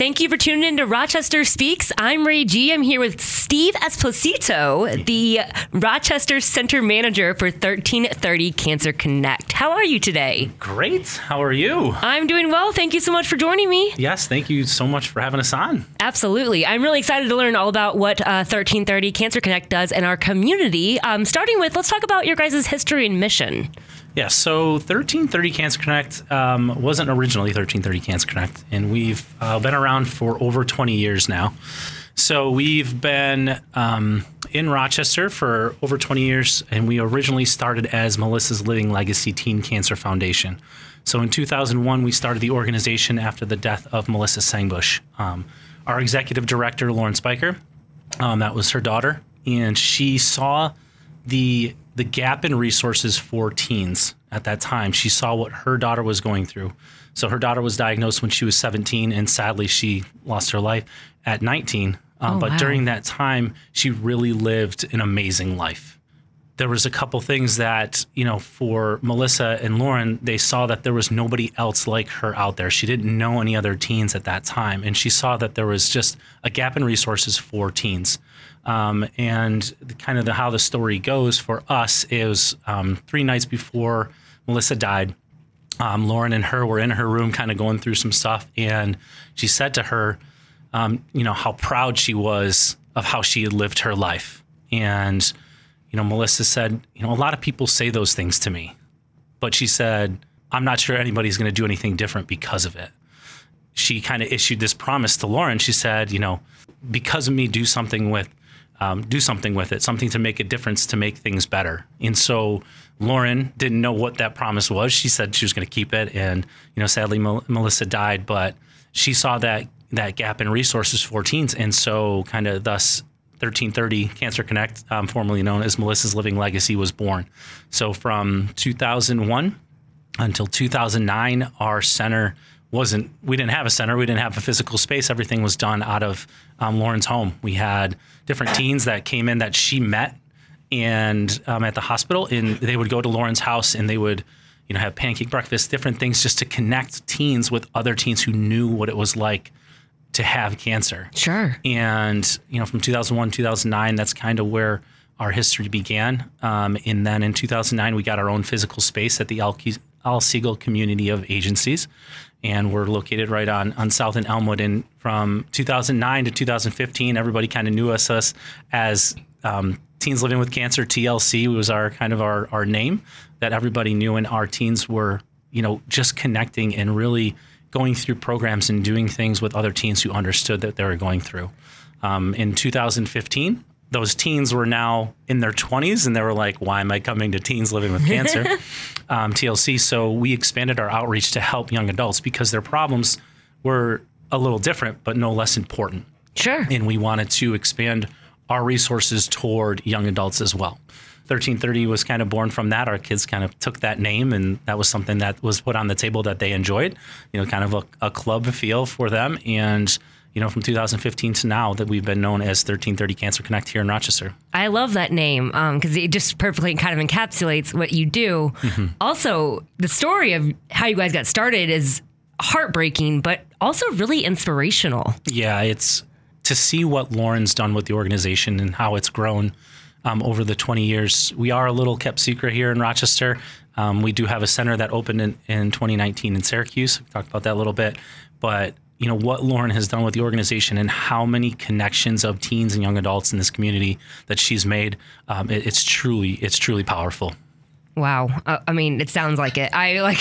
Thank you for tuning in to Rochester Speaks. I'm Ray G. I'm here with Steve Esposito, the Rochester Center Manager for 1330 Cancer Connect. How are you today? Great. How are you? I'm doing well. Thank you so much for joining me. Yes, thank you so much for having us on. Absolutely. I'm really excited to learn all about what 1330 Cancer Connect does in our community. Starting with, let's talk about your guys' history and mission. Yeah, so 1330 Cancer Connect wasn't originally 1330 Cancer Connect, and we've been around for over 20 years now. So we've been in Rochester for over 20 years, and we originally started as Melissa's Living Legacy Teen Cancer Foundation. So in 2001, we started the organization after the death of Melissa Sangbush. Our executive director, Lauren Spiker, that was her daughter, and she saw the gap in resources for teens at that time. She saw what her daughter was going through. So her daughter was diagnosed when she was 17, and sadly she lost her life at 19. But during that time, she really lived an amazing life. There was a couple things that, for Melissa and Lauren, they saw that there was nobody else like her out there. She didn't know any other teens at that time. And she saw that there was just a gap in resources for teens. And kind of how the story goes for us is 3 nights before Melissa died, Lauren and her were in her room kind of going through some stuff. And she said to her, how proud she was of how she had lived her life. And, Melissa said, a lot of people say those things to me, but she said, I'm not sure anybody's going to do anything different because of it. She kind of issued this promise to Lauren. She said, because of me, do something with it, something to make a difference, to make things better. And so Lauren didn't know what that promise was. She said she was going to keep it. And, sadly, Melissa died, but she saw that gap in resources for teens. And so kind of thus 1330 Cancer Connect, formerly known as Melissa's Living Legacy, was born. So from 2001 until 2009, our center we didn't have a center. We didn't have a physical space. Everything was done out of Lauren's home. We had different teens that came in that she met and at the hospital, and they would go to Lauren's house and they would, have pancake breakfast, different things just to connect teens with other teens who knew what it was like to have cancer. Sure. And, from 2001, 2009, that's kind of where our history began. And then in 2009, we got our own physical space at the Al Siegel Community of Agencies. And we're located right on South and Elmwood. And from 2009 to 2015, everybody kind of knew us as Teens Living with Cancer. TLC was our name that everybody knew. And our teens were, just connecting and really going through programs and doing things with other teens who understood that they were going through. In 2015, those teens were now in their 20s, and they were like, why am I coming to Teens Living with Cancer, TLC? So we expanded our outreach to help young adults because their problems were a little different, but no less important. Sure. And we wanted to expand our resources toward young adults as well. 1330 was kind of born from that. Our kids kind of took that name, and that was something that was put on the table that they enjoyed, kind of a club feel for them. And from 2015 to now, that we've been known as 1330 Cancer Connect here in Rochester. I love that name because it just perfectly kind of encapsulates what you do. Mm-hmm. Also, the story of how you guys got started is heartbreaking, but also really inspirational. Yeah, it's to see what Lauren's done with the organization and how it's grown over the 20 years. We are a little kept secret here in Rochester. We do have a center that opened in 2019 in Syracuse. We talked about that a little bit, but what Lauren has done with the organization and how many connections of teens and young adults in this community that she's made, it's truly powerful. Wow. It sounds like it.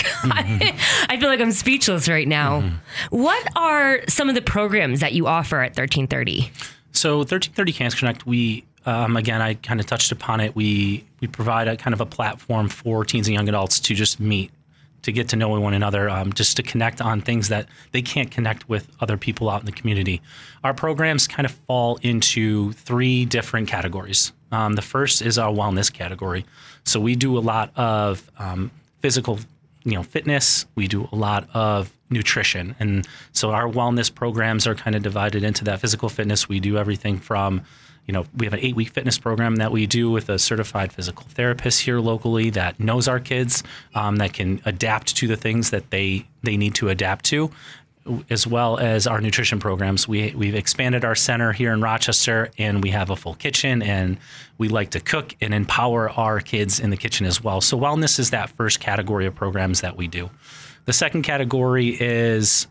I feel like I'm speechless right now. Mm-hmm. What are some of the programs that you offer at 1330? So 1330 Cancer Connect, we, again, I kind of touched upon it. We provide a kind of a platform for teens and young adults to just meet, to get to know one another, just to connect on things that they can't connect with other people out in the community. Our programs kind of fall into 3 different categories. The first is our wellness category. So we do a lot of physical, fitness. We do a lot of nutrition. And so our wellness programs are kind of divided into that. Physical fitness, we do everything from, we have an 8-week fitness program that we do with a certified physical therapist here locally that knows our kids, that can adapt to the things that they need to adapt to. as well as our nutrition programs. We've expanded our center here in Rochester, and we have a full kitchen, and we like to cook and empower our kids in the kitchen as well. So wellness is that first category of programs that we do. The second category is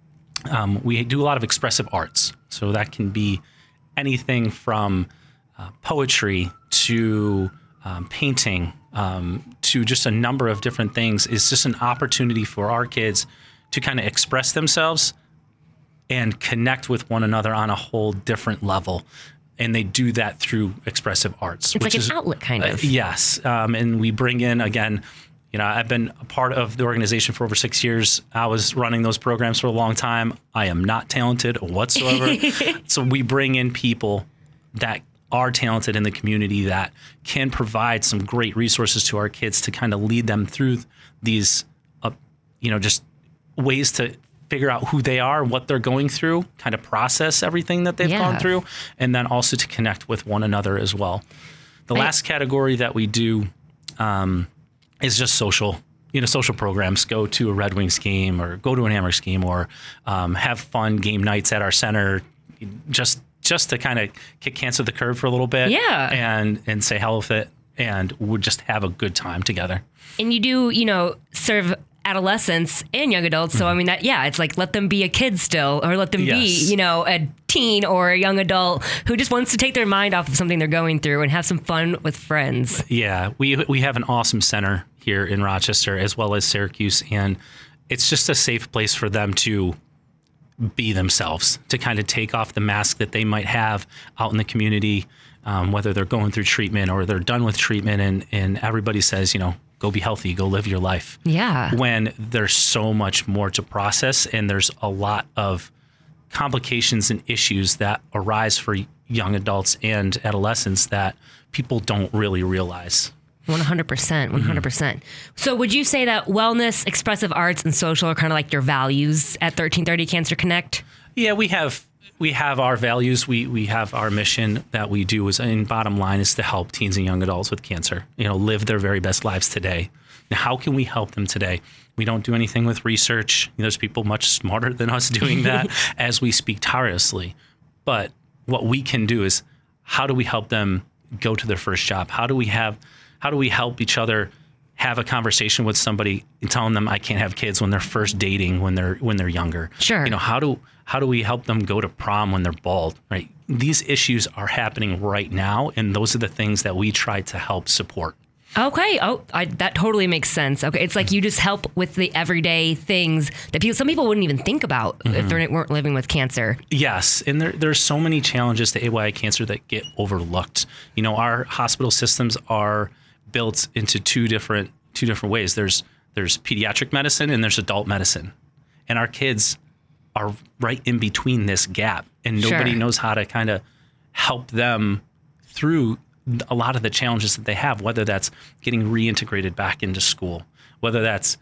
we do a lot of expressive arts. So that can be anything from poetry to painting to just a number of different things. It's just an opportunity for our kids to kind of express themselves and connect with one another on a whole different level. And they do that through expressive arts. It's like an outlet, kind of. Yes. And we bring in, again, I've been a part of the organization for over 6 years. I was running those programs for a long time. I am not talented whatsoever. So we bring in people that are talented in the community that can provide some great resources to our kids to kind of lead them through these, just ways to figure out who they are, what they're going through, kind of process everything that they've gone through, and then also to connect with one another as well. The last category that we do is just social programs. Go to a Red Wings game or go to an Amherst game or have fun game nights at our center, just to kind of kick cancer the curb for a little bit and say hell with it, and we'll just have a good time together. And you do, serve adolescents and young adults. So, I mean, it's like, let them be a kid still, or let them be, a teen or a young adult who just wants to take their mind off of something they're going through and have some fun with friends. Yeah, we have an awesome center here in Rochester as well as Syracuse, and it's just a safe place for them to be themselves, to kind of take off the mask that they might have out in the community, whether they're going through treatment or they're done with treatment, and everybody says, go be healthy, go live your life. Yeah. When there's so much more to process, and there's a lot of complications and issues that arise for young adults and adolescents that people don't really realize. 100%. 100%. So would you say that wellness, expressive arts, and social are kind of like your values at 1330 Cancer Connect? Yeah, we have our values. We have our mission that we do and bottom line is to help teens and young adults with cancer, live their very best lives today. Now, how can we help them today? We don't do anything with research. There's people much smarter than us doing that as we speak tirelessly. But what we can do is, how do we help them go to their first job? How do we help each other have a conversation with somebody and telling them I can't have kids when they're first dating, when they're younger? Sure. How do we help them go to prom when they're bald, right? These issues are happening right now, and those are the things that we try to help support. Okay. That totally makes sense. Okay. It's like you just help with the everyday things that some people wouldn't even think about if they weren't living with cancer. Yes. And there's so many challenges to AYA cancer that get overlooked. Our hospital systems are built into two different ways. There's pediatric medicine and there's adult medicine. And our kids are right in between this gap, and nobody knows how to kind of help them through a lot of the challenges that they have, whether that's getting reintegrated back into school, whether that's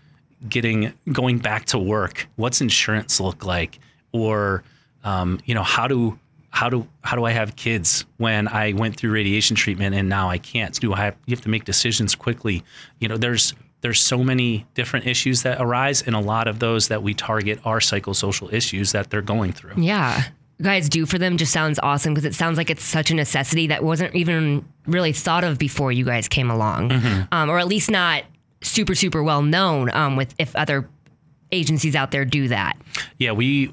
going back to work, what's insurance look like, or how do I have kids when I went through radiation treatment and now I can't? You have to make decisions quickly. There's so many different issues that arise, and a lot of those that we target are psychosocial issues that they're going through. Yeah. You guys do for them just sounds awesome, because it sounds like it's such a necessity that wasn't even really thought of before you guys came along, or at least not super, super well known if other agencies out there do that. Yeah, we're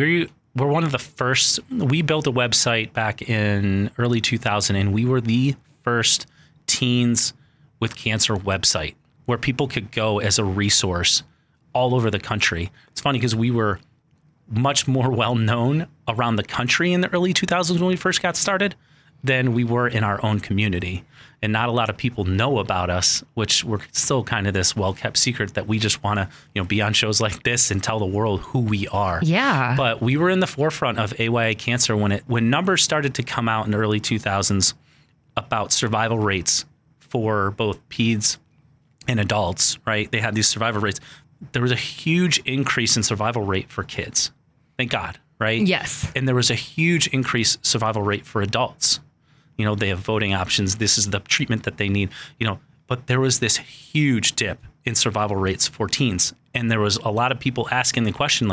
one of the first. We built a website back in early 2000, and we were the first teens with cancer website where people could go as a resource all over the country. It's funny because we were much more well known around the country in the early 2000s when we first got started than we were in our own community. And not a lot of people know about us, which we're still kind of this well-kept secret that we just want to, be on shows like this and tell the world who we are. Yeah. But we were in the forefront of AYA cancer when numbers started to come out in the early 2000s about survival rates for both peds and adults, right? They had these survival rates. There was a huge increase in survival rate for kids. Thank God, right? Yes. And there was a huge increase survival rate for adults. They have voting options. This is the treatment that they need, but there was this huge dip in survival rates for teens. And there was a lot of people asking the question, like,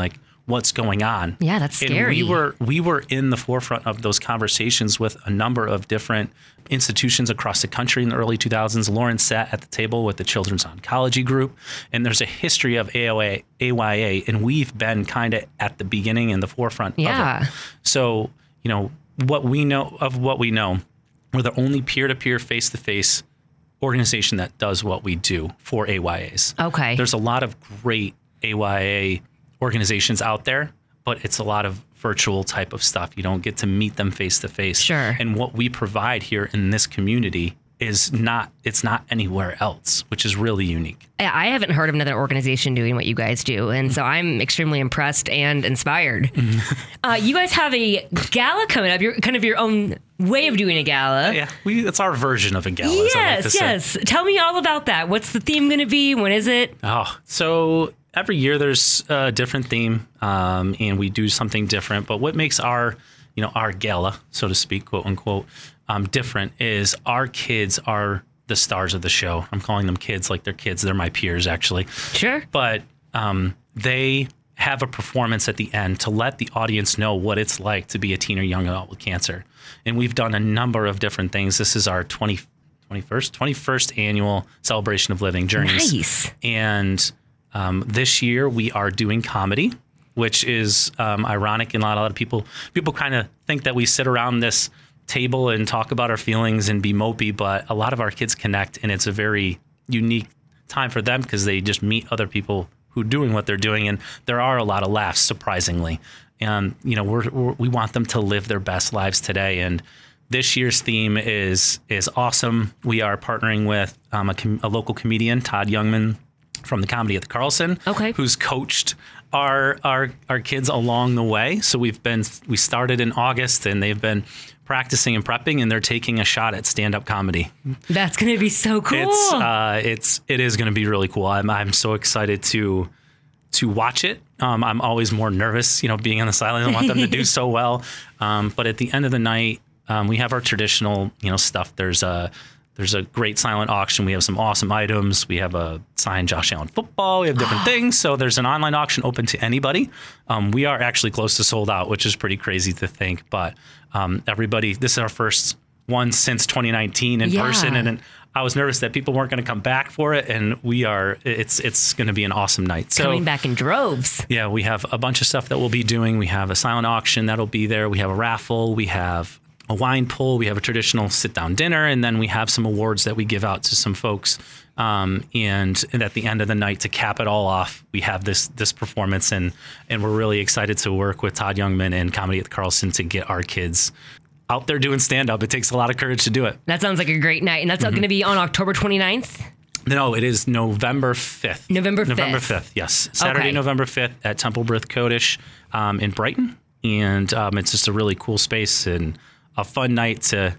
what's going on. Yeah, that's scary. And we were in the forefront of those conversations with a number of different institutions across the country in the early 2000s. Lauren sat at the table with the Children's Oncology Group, and there's a history of AYA, and we've been kind of at the beginning and the forefront of it. So, what we know, we're the only peer-to-peer, face-to-face organization that does what we do for AYAs. Okay. There's a lot of great AYA organizations out there, but it's a lot of virtual type of stuff. You don't get to meet them face to face. Sure. And what we provide here in this community it's not anywhere else, which is really unique. I haven't heard of another organization doing what you guys do, and so I'm extremely impressed and inspired. You guys have a gala coming up. You're kind of your own way of doing a gala. Yeah, it's our version of a gala. Yes. Tell me all about that. What's the theme going to be? When is it? So every year there's a different theme, and we do something different. But what makes our gala, so to speak, quote unquote, different is our kids are the stars of the show. I'm calling them kids like they're kids. They're my peers, actually. Sure. But they have a performance at the end to let the audience know what it's like to be a teen or young adult with cancer. And we've done a number of different things. This is our 21st annual celebration of living journeys. Nice. And this year we are doing comedy, which is ironic. And a lot of people kind of think that we sit around this table and talk about our feelings and be mopey, but a lot of our kids connect, and it's a very unique time for them because they just meet other people who are doing what they're doing, and there are a lot of laughs, surprisingly. And we want them to live their best lives today, and this year's theme is awesome. We are partnering with a local comedian, Todd Youngman, from the Comedy at the Carlson, who's coached our kids along the way. So we started in August, and they've been practicing and prepping, and they're taking a shot at stand-up comedy. That's going to be so cool. It is going to be really cool. I'm so excited to watch it. I'm always more nervous, being on the sidelines. I want them to do so well. But at the end of the night, we have our traditional, stuff. There's a great silent auction. We have some awesome items. We have a signed Josh Allen football. We have different things. So there's an online auction open to anybody. We are actually close to sold out, which is pretty crazy to think. But everybody, this is our first one since 2019 in person. And I was nervous that people weren't going to come back for it. And it's going to be an awesome night. So, coming back in droves. Yeah, we have a bunch of stuff that we'll be doing. We have a silent auction that'll be there. We have a raffle. We have a wine pull, we have a traditional sit-down dinner, and then we have some awards that we give out to some folks. And at the end of the night, to cap it all off, we have this performance, and we're really excited to work with Todd Youngman and Comedy at the Carlson to get our kids out there doing stand-up. It takes a lot of courage to do it. That sounds like a great night, and that's going to be on October 29th? No, it is November 5th. November 5th, yes. Saturday, November 5th at Temple Brith Kodesh in Brighton. And it's just a really cool space and a fun night to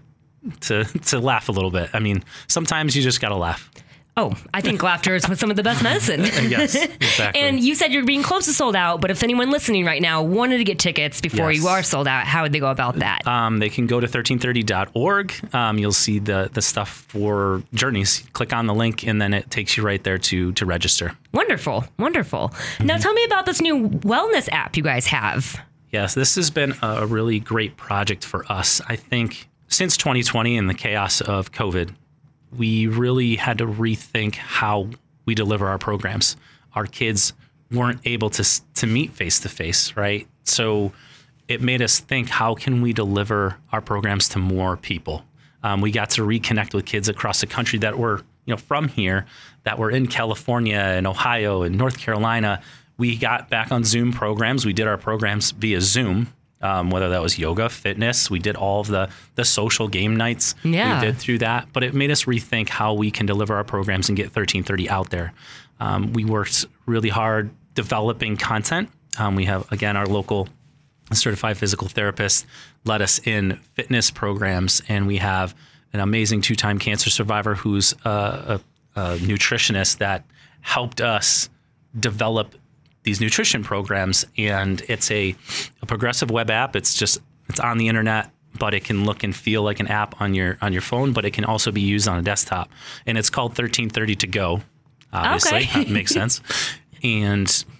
laugh a little bit. I mean, sometimes you just got to laugh. Oh, I think laughter is some of the best medicine. Yes, exactly. And you said you're being close to sold out, but if anyone listening right now wanted to get tickets before you are sold out, how would they go about that? They can go to 1330.org. You'll see the stuff for Journeys. Click on the link, and then it takes you right there to register. Wonderful. Now tell me about this new wellness app you guys have. Yes, this has been a really great project for us. I think since 2020 and the chaos of COVID, we really had to rethink how we deliver our programs. Our kids weren't able to meet face-to-face, right? So it made us think, how can we deliver our programs to more people? We got to reconnect with kids across the country that were from here, that were in California and Ohio and North Carolina. We got back on Zoom programs. We did our programs via Zoom, whether that was yoga, fitness. We did all of the social game nights. Yeah. We did through that. But it made us rethink how we can deliver our programs and get 1330 out there. We worked really hard developing content. We have, again, our local certified physical therapist led us in fitness programs. And we have an amazing 2-time cancer survivor who's a nutritionist that helped us develop these nutrition programs. And it's a progressive web app. It's on the internet, but it can look and feel like an app on your phone, but it can also be used on a desktop. And it's called 1330 to go. Obviously, that makes sense. And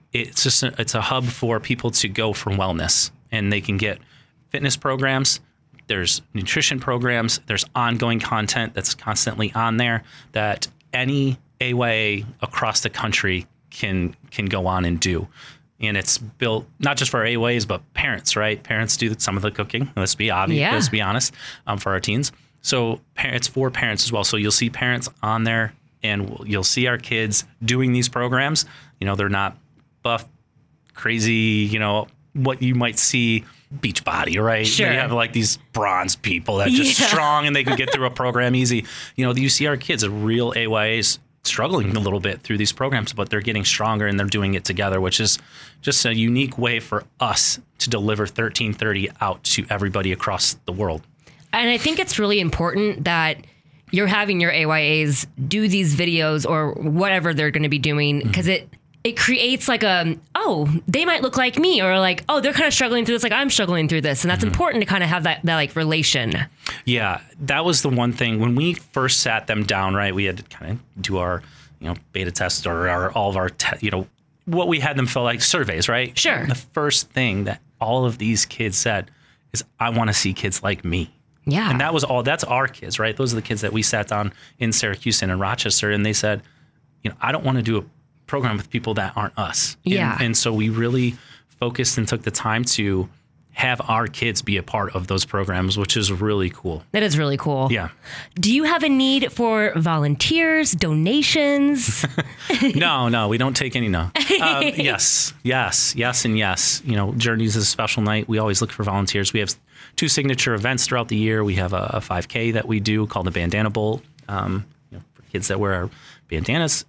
it's a hub for people to go for wellness, and they can get fitness programs. There's nutrition programs. There's ongoing content that's constantly on there that any AYA across the country can go on and do. And it's built not just for AYAs, but parents, right? Parents do some of the cooking. Let's be obvious. Yeah. Let's be honest. For our teens. So it's for parents as well. So you'll see parents on there, and you'll see our kids doing these programs. They're not buff, crazy, what you might see Beachbody, right? Sure. They have like these bronze people that are just strong and they can get through a program easy. You see our kids, real AYAs, struggling a little bit through these programs, but they're getting stronger and they're doing it together, which is just a unique way for us to deliver 1330 out to everybody across the world. And I think it's really important that you're having your AYAs do these videos or whatever they're going to be doing, because it creates like they might look like me, or like, they're kind of struggling through this, like I'm struggling through this. And that's important to kind of have that like relation. Yeah. That was the one thing when we first sat them down, right? We had to kind of do our, beta test or all of our, what we had them fill, like surveys, right? Sure. The first thing that all of these kids said is, I want to see kids like me. Yeah. And that's our kids, right? Those are the kids that we sat down in Syracuse and in Rochester, and they said, I don't want to do a program with people that aren't us. Yeah. And so we really focused and took the time to have our kids be a part of those programs, which is really cool. That is really cool. Yeah. Do you have a need for volunteers, donations? No, we don't take any no. Yes, and yes. Journeys is a special night. We always look for volunteers. We have 2 signature events throughout the year. We have a 5K that we do called the Bandana Bowl, for kids that wear our bandanas.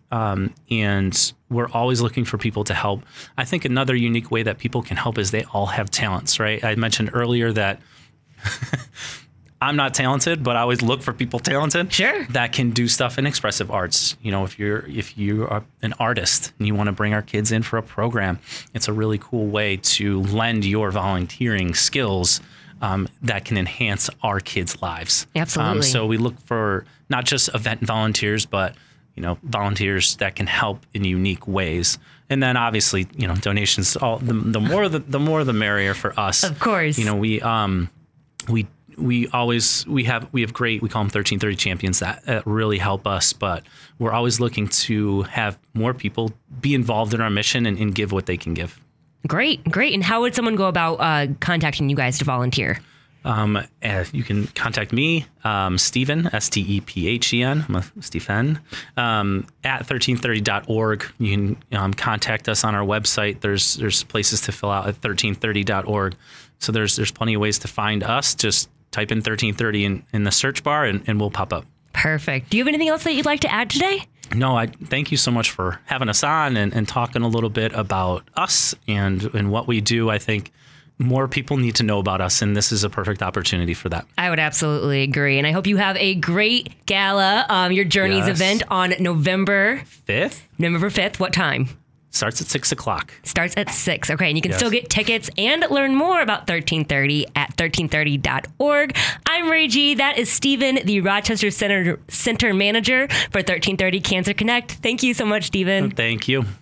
And we're always looking for people to help. I think another unique way that people can help is they all have talents, right? I mentioned earlier that I'm not talented, but I always look for people talented. Sure. That can do stuff in expressive arts. If you are an artist and you want to bring our kids in for a program, it's a really cool way to lend your volunteering skills that can enhance our kids' lives. Absolutely. So we look for not just event volunteers, but volunteers that can help in unique ways. And then obviously, donations. The more the merrier for us. Of course. We have great, we call them 1330 champions that really help us, but we're always looking to have more people be involved in our mission and give what they can give. Great. And how would someone go about contacting you guys to volunteer? You can contact me, Stephen, Stephen, I'm a Stephen, at 1330.org. You can contact us on our website. There's places to fill out at 1330.org. So there's plenty of ways to find us. Just type in 1330 in the search bar and we'll pop up. Perfect. Do you have anything else that you'd like to add today? No, I thank you so much for having us on and talking a little bit about us and what we do. I think more people need to know about us, and this is a perfect opportunity for that. I would absolutely agree. And I hope you have a great gala, your Journeys event on November 5th. November 5th. What time? Starts at 6 o'clock. Starts at 6. Okay. And you can still get tickets and learn more about 1330 at 1330.org. I'm Ray G. That is Stephen, the Rochester Center Manager for 1330 Cancer Connect. Thank you so much, Stephen. Thank you.